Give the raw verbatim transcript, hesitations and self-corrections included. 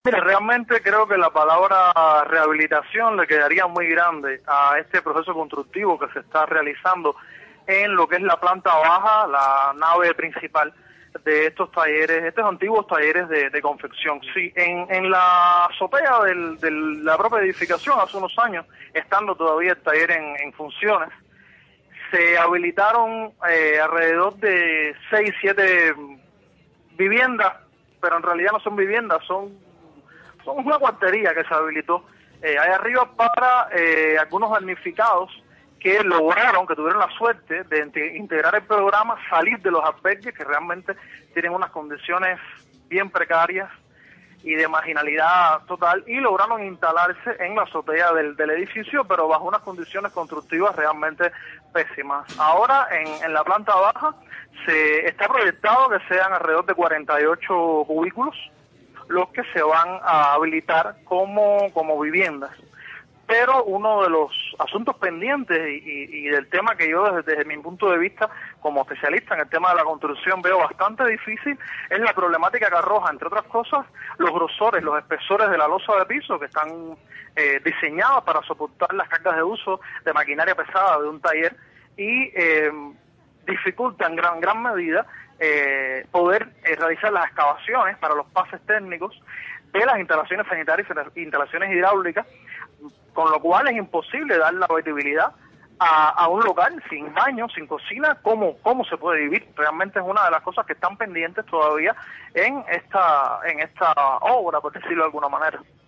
Mira, realmente creo que la palabra rehabilitación le quedaría muy grande a este proceso constructivo que se está realizando en lo que es la planta baja, la nave principal de estos talleres, estos antiguos talleres de, de confección. Sí, en, en la azotea del, de la propia edificación hace unos años, estando todavía el taller en, en funciones, se habilitaron eh, alrededor de seis, siete viviendas, pero en realidad no son viviendas, son, son una cuartería que se habilitó eh, ahí arriba para eh, algunos damnificados que lograron, que tuvieron la suerte de integrar el programa, salir de los albergues que realmente tienen unas condiciones bien precarias y de marginalidad total, y lograron instalarse en la azotea del, del edificio, pero bajo unas condiciones constructivas realmente pésimas. Ahora, en, en la planta baja, se está proyectado que sean alrededor de cuarenta y ocho cubículos los que se van a habilitar como, como viviendas. Pero uno de los asuntos pendientes y, y, y del tema que yo desde, desde mi punto de vista como especialista en el tema de la construcción veo bastante difícil es la problemática que arroja, entre otras cosas, los grosores, los espesores de la losa de piso que están eh, diseñadas para soportar las cargas de uso de maquinaria pesada de un taller y eh, dificultan en gran, gran medida eh, poder eh, realizar las excavaciones para los pases técnicos de las instalaciones sanitarias y las instalaciones hidráulicas, con lo cual es imposible dar la habitabilidad a, a un local sin baño, sin cocina. ¿Cómo, cómo se puede vivir? Realmente es una de las cosas que están pendientes todavía en esta, en esta obra, por decirlo de alguna manera.